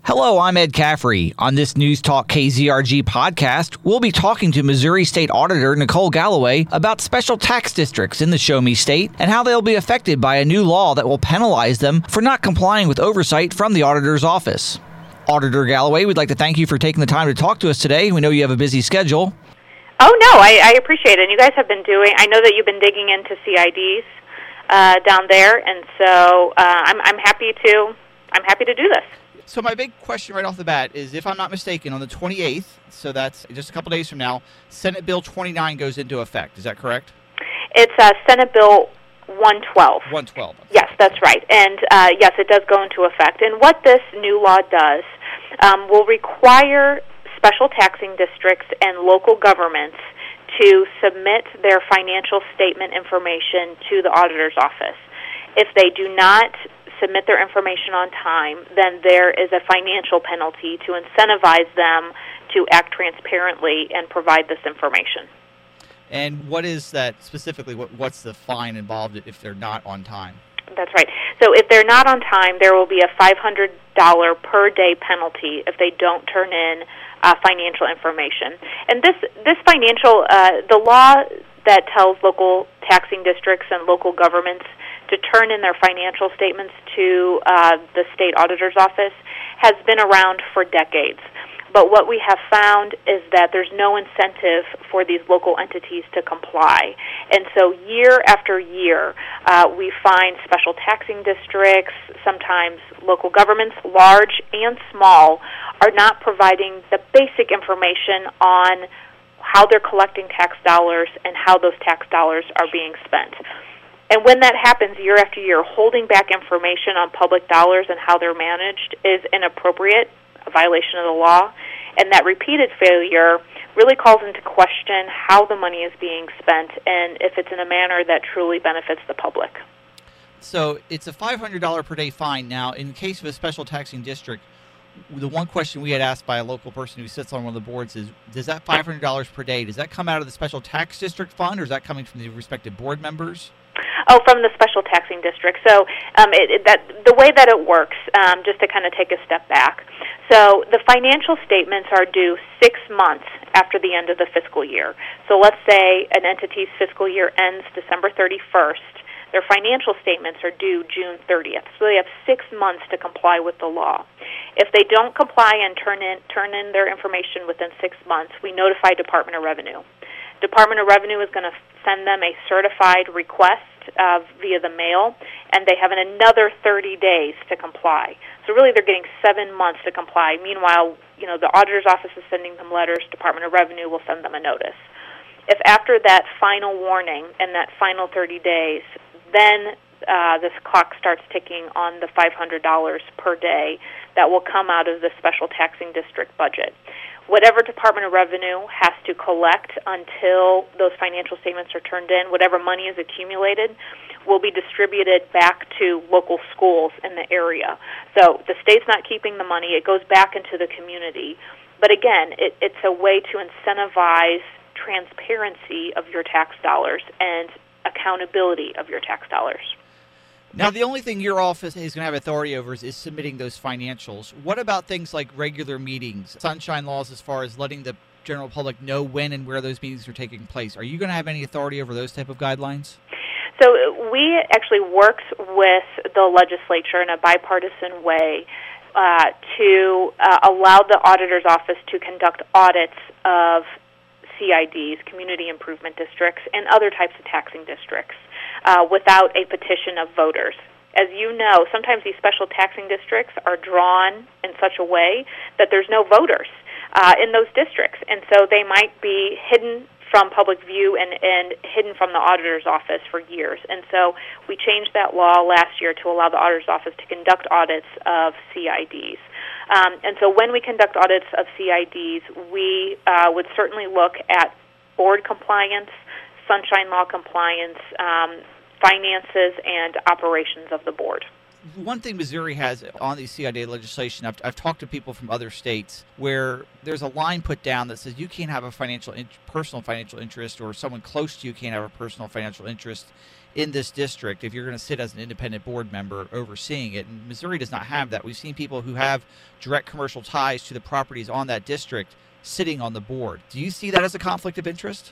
Hello, I'm Ed Caffrey. On this News Talk KZRG podcast, we'll be talking to Missouri State Auditor Nicole Galloway about special tax districts in the Show Me State and how they'll be affected by a new law that will penalize them for not complying with oversight from the auditor's office. Auditor Galloway, we'd like to thank you for taking the time to talk to us today. We know you have a busy schedule. Oh, no, I appreciate it. And you guys have been I know that you've been digging into CIDs down there, and so I'm happy to do this. So my big question right off the bat is, if I'm not mistaken, on the 28th, so that's just a couple days from now, Senate Bill 29 goes into effect. Is that correct? It's Senate Bill 112. 112. Yes, that's right. And yes, it does go into effect. And what this new law does will require special taxing districts and local governments to submit their financial statement information to the auditor's office. If they do not submit their information on time, then there is a financial penalty to incentivize them to act transparently and provide this information. And what is that specifically? What's the fine involved if they're not on time? That's right. So if they're not on time, there will be a $500 per day penalty if they don't turn in financial information. And this financial, the law that tells local taxing districts and local governments to turn in their financial statements to the state auditor's office has been around for decades. But what we have found is that there's no incentive for these local entities to comply. And so year after year, we find special taxing districts, sometimes local governments, large and small, are not providing the basic information on how they're collecting tax dollars and how those tax dollars are being spent. And when that happens year after year, holding back information on public dollars and how they're managed is inappropriate, a violation of the law, and that repeated failure really calls into question how the money is being spent and if it's in a manner that truly benefits the public. So it's a $500 per day fine. Now, in the case of a special taxing district, the one question we had asked by a local person who sits on one of the boards is, does that $500 per day, does that come out of the special tax district fund, or is that coming from the respective board members? Oh, from the special taxing district. So the way that it works, just to kind of take a step back. So the financial statements are due 6 months after the end of the fiscal year. So let's say an entity's fiscal year ends December 31st. Their financial statements are due June 30th. So they have 6 months to comply with the law. If they don't comply and turn in their information within 6 months, we notify Department of Revenue. Department of Revenue is going to send them a certified request via the mail, and they have another 30 days to comply. So really they're getting 7 months to comply. Meanwhile, the auditor's office is sending them letters, Department of Revenue will send them a notice. If after that final warning and that final 30 days, then this clock starts ticking on the $500 per day that will come out of the special taxing district budget. Whatever Department of Revenue has to collect until those financial statements are turned in, whatever money is accumulated, will be distributed back to local schools in the area. So the state's not keeping the money. It goes back into the community. But again, it's a way to incentivize transparency of your tax dollars and accountability of your tax dollars. Now, the only thing your office is going to have authority over is submitting those financials. What about things like regular meetings, sunshine laws as far as letting the general public know when and where those meetings are taking place? Are you going to have any authority over those type of guidelines? So we actually worked with the legislature in a bipartisan way to allow the auditor's office to conduct audits of CIDs, community improvement districts, and other types of taxing districts without a petition of voters. As you know, sometimes these special taxing districts are drawn in such a way that there's no voters in those districts, and so they might be hidden from public view and hidden from the auditor's office for years. And so we changed that law last year to allow the auditor's office to conduct audits of CIDs. And so when we conduct audits of CIDs, we would certainly look at board compliance, sunshine law compliance, finances, and operations of the board. One thing Missouri has on the CID legislation, I've talked to people from other states where there's a line put down that says you can't have a personal financial interest, or someone close to you can't have a personal financial interest in this district if you're going to sit as an independent board member overseeing it. And Missouri does not have that. We've seen people who have direct commercial ties to the properties on that district sitting on the board. Do you see that as a conflict of interest?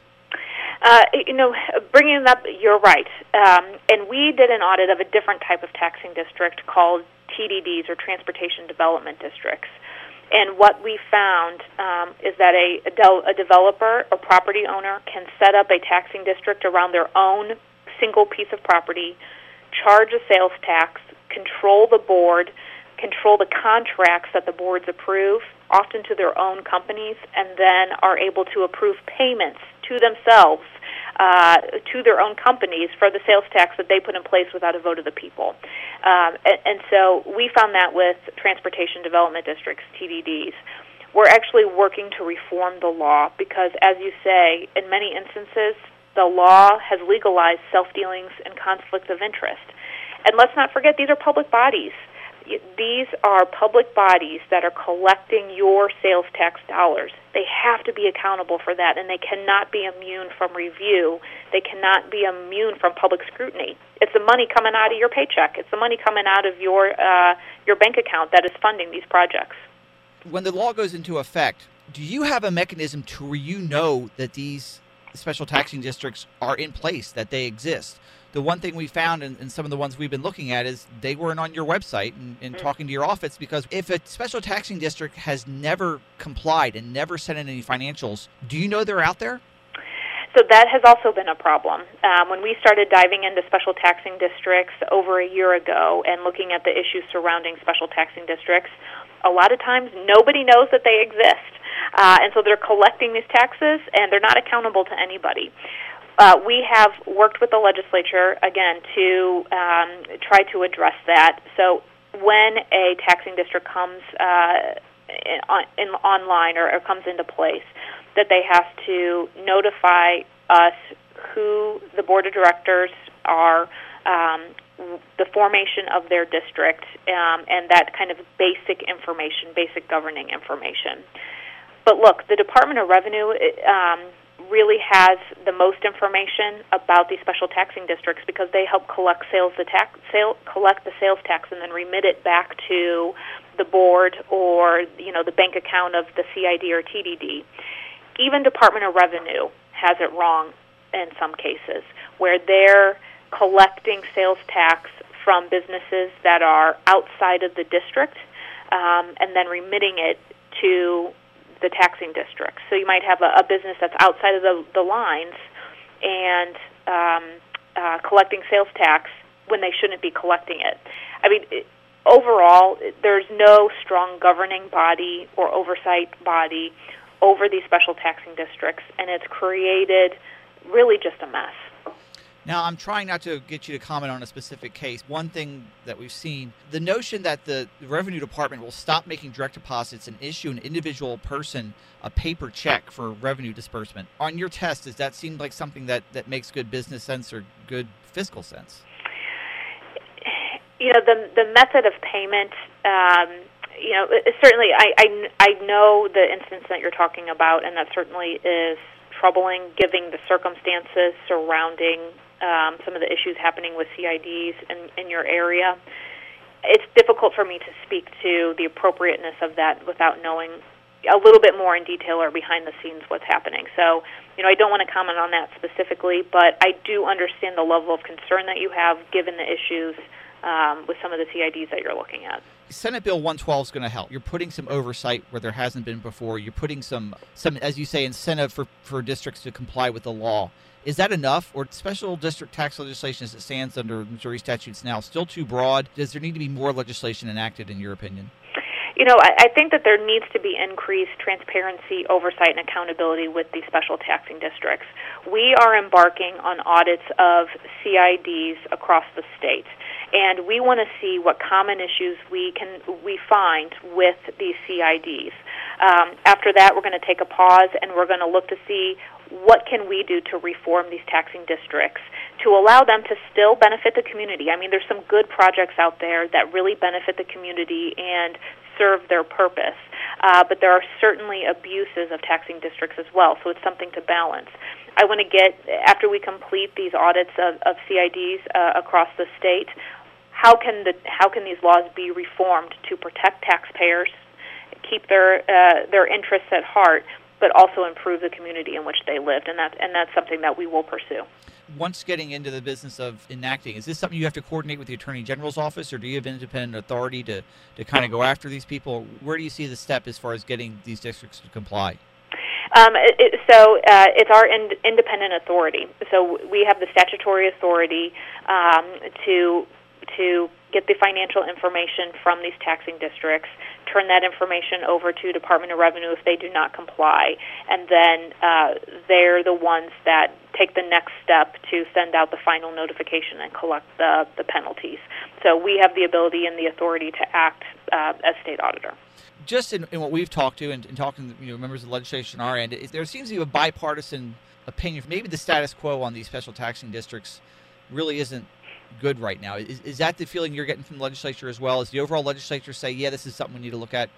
Bringing it up, you're right. And we did an audit of a different type of taxing district called TDDs, or Transportation Development Districts. And what we found is that a developer or property owner can set up a taxing district around their own single piece of property, charge a sales tax, control the board, control the contracts that the boards approve, often to their own companies, and then are able to approve payments to themselves, to their own companies for the sales tax that they put in place without a vote of the people. And so we found that with Transportation Development Districts, TDDs. We're actually working to reform the law because, as you say, in many instances, the law has legalized self-dealings and conflicts of interest. And let's not forget, these are public bodies. These are public bodies that are collecting your sales tax dollars. They have to be accountable for that, and they cannot be immune from review. They cannot be immune from public scrutiny. It's the money coming out of your paycheck. It's the money coming out of your bank account that is funding these projects. When the law goes into effect, do you have a mechanism to where you know that these special taxing districts are in place, that they exist? The one thing we found in some of the ones we've been looking at is they weren't on your website and talking to your office, because if a special taxing district has never complied and never sent in any financials, do you know they're out there? So that has also been a problem. When we started diving into special taxing districts over a year ago and looking at the issues surrounding special taxing districts, a lot of times nobody knows that they exist. And so they're collecting these taxes and they're not accountable to anybody. We have worked with the legislature, again, to try to address that. So when a taxing district comes online or comes into place, that they have to notify us who the board of directors are, the formation of their district, and that kind of basic information, basic governing information. But look, the Department of Revenue really has the most information about these special taxing districts because they help collect collect the sales tax and then remit it back to the board or the bank account of the CID or TDD. Even Department of Revenue has it wrong in some cases, where they're collecting sales tax from businesses that are outside of the district and then remitting it to the taxing district. So you might have a business that's outside of the lines and collecting sales tax when they shouldn't be collecting it. I mean, overall, there's no strong governing body or oversight body over these special taxing districts, and it's created really just a mess. Now, I'm trying not to get you to comment on a specific case. One thing that we've seen, the notion that the Revenue Department will stop making direct deposits and issue an individual person a paper check for revenue disbursement. On your test, does that seem like something that makes good business sense or good fiscal sense? The method of payment, certainly I know the instance that you're talking about, and that certainly is troubling given the circumstances surrounding some of the issues happening with CIDs in your area. It's difficult for me to speak to the appropriateness of that without knowing a little bit more in detail or behind the scenes what's happening. So, I don't want to comment on that specifically, but I do understand the level of concern that you have given the issues with some of the CIDs that you're looking at. Senate Bill 112 is going to help. You're putting some oversight where there hasn't been before. You're putting some, as you say, incentive for districts to comply with the law. Is that enough, or special district tax legislation as it stands under Missouri statutes now still too broad? Does there need to be more legislation enacted, in your opinion? I think that there needs to be increased transparency, oversight, and accountability with these special taxing districts. We are embarking on audits of CIDs across the state, and we want to see what common issues we find with these CIDs. After that, we're going to take a pause, and we're going to look to see what can we do to reform these taxing districts to allow them to still benefit the community. I mean, there's some good projects out there that really benefit the community and serve their purpose. but there are certainly abuses of taxing districts as well, so it's something to balance. I want to get, after we complete these audits of CIDs across the state, how can these laws be reformed to protect taxpayers, keep their interests at heart, but also improve the community in which they lived, and that's something that we will pursue. Once getting into the business of enacting, is this something you have to coordinate with the Attorney General's office, or do you have independent authority to kind of go after these people? Where do you see the step as far as getting these districts to comply? It's our independent authority. So we have the statutory authority to get the financial information from these taxing districts, turn that information over to Department of Revenue if they do not comply, and then they're the ones that take the next step to send out the final notification and collect the penalties. So we have the ability and the authority to act as state auditor. Just in what we've talked to and talking to members of the legislation on our end, there seems to be a bipartisan opinion. Maybe the status quo on these special taxing districts really isn't good right now. Is that the feeling you're getting from the legislature as well? Is the overall legislature say, yeah, this is something we need to look at?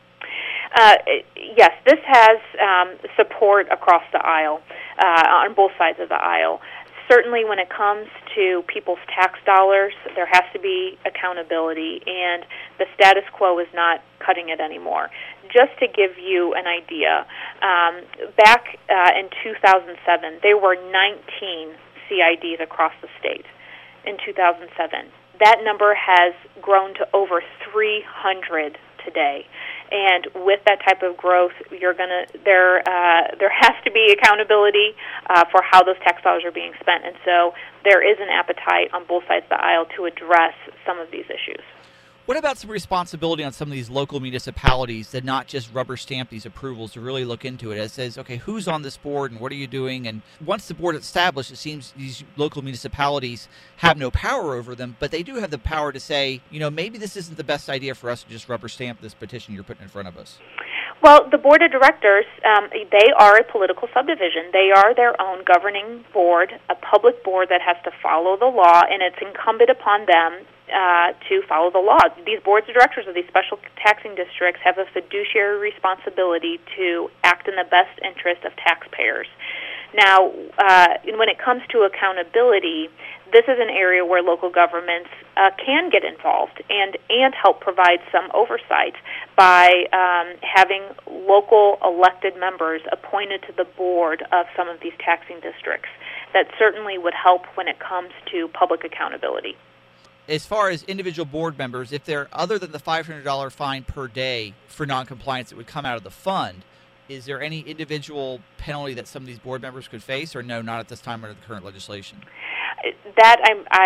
Yes, this has support across the aisle, on both sides of the aisle. Certainly when it comes to people's tax dollars, there has to be accountability, and the status quo is not cutting it anymore. Just to give you an idea, back in 2007, there were 19 CIDs across the state in 2007. That number has grown to over 300 today. And with that type of growth, there has to be accountability for how those tax dollars are being spent. And so there is an appetite on both sides of the aisle to address some of these issues. What about some responsibility on some of these local municipalities that not just rubber stamp these approvals, to really look into it? It says, okay, who's on this board and what are you doing? And once the board is established, it seems these local municipalities have no power over them, but they do have the power to say, maybe this isn't the best idea for us to just rubber stamp this petition you're putting in front of us. Well, the board of directors, they are a political subdivision. They are their own governing board, a public board that has to follow the law, and it's incumbent upon them to follow the law. These boards of directors of these special taxing districts have a fiduciary responsibility to act in the best interest of taxpayers. Now, when it comes to accountability, this is an area where local governments can get involved and help provide some oversight by having local elected members appointed to the board of some of these taxing districts. That certainly would help when it comes to public accountability. As far as individual board members, if they're other than the $500 fine per day for noncompliance that would come out of the fund, is there any individual penalty that some of these board members could face, or no, not at this time under the current legislation? That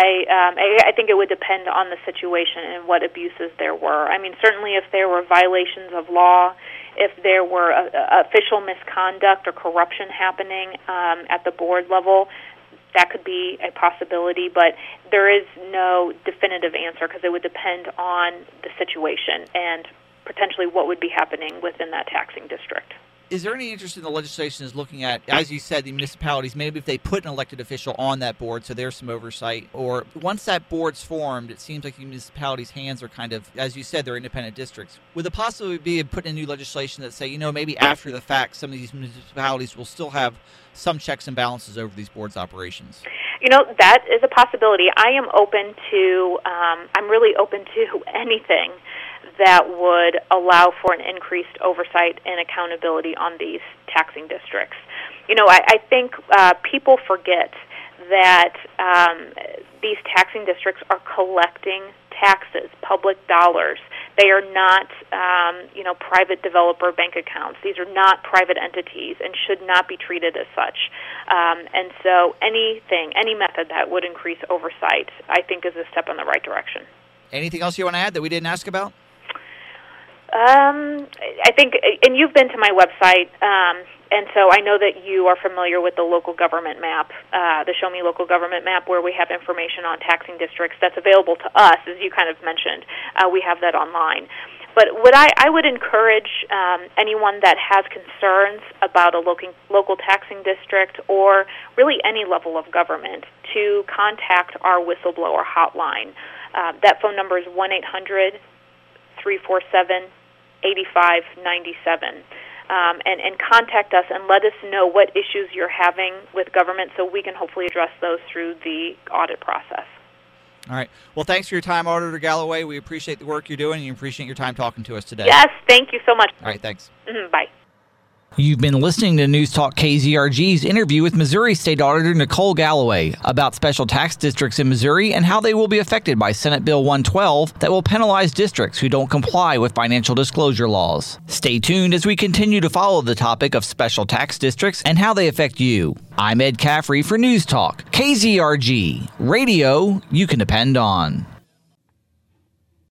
I think it would depend on the situation and what abuses there were. I mean, certainly if there were violations of law, if there were official misconduct or corruption happening at the board level, that could be a possibility, but there is no definitive answer because it would depend on the situation and potentially what would be happening within that taxing district. Is there any interest in the legislation is looking at, as you said, the municipalities, maybe if they put an elected official on that board so there's some oversight, or once that board's formed, it seems like the municipalities' hands are kind of, as you said, they're independent districts. Would the possibility be of putting in new legislation that say, maybe after the fact, some of these municipalities will still have some checks and balances over these boards' operations? That is a possibility. I am open to, I'm really open to anything that would allow for an increased oversight and accountability on these taxing districts. I think people forget that these taxing districts are collecting taxes, public dollars. They are not, private developer bank accounts. These are not private entities and should not be treated as such. And so any method that would increase oversight, I think, is a step in the right direction. Anything else you want to add that we didn't ask about? I think, and you've been to my website, and so I know that you are familiar with the local government map, the Show Me Local Government map, where we have information on taxing districts that's available to us, as you kind of mentioned. We have that online. But what I would encourage anyone that has concerns about a local taxing district or really any level of government to contact our whistleblower hotline. That phone number is 1-800-347-2622. 8597. And contact us and let us know what issues you're having with government so we can hopefully address those through the audit process. All right. Well, thanks for your time, Auditor Galloway. We appreciate the work you're doing, and we appreciate your time talking to us today. Yes, thank you so much. All right, thanks. Bye. You've been listening to News Talk KZRG's interview with Missouri State Auditor Nicole Galloway about special tax districts in Missouri and how they will be affected by Senate Bill 112 that will penalize districts who don't comply with financial disclosure laws. Stay tuned as we continue to follow the topic of special tax districts and how they affect you. I'm Ed Caffrey for News Talk KZRG, radio you can depend on.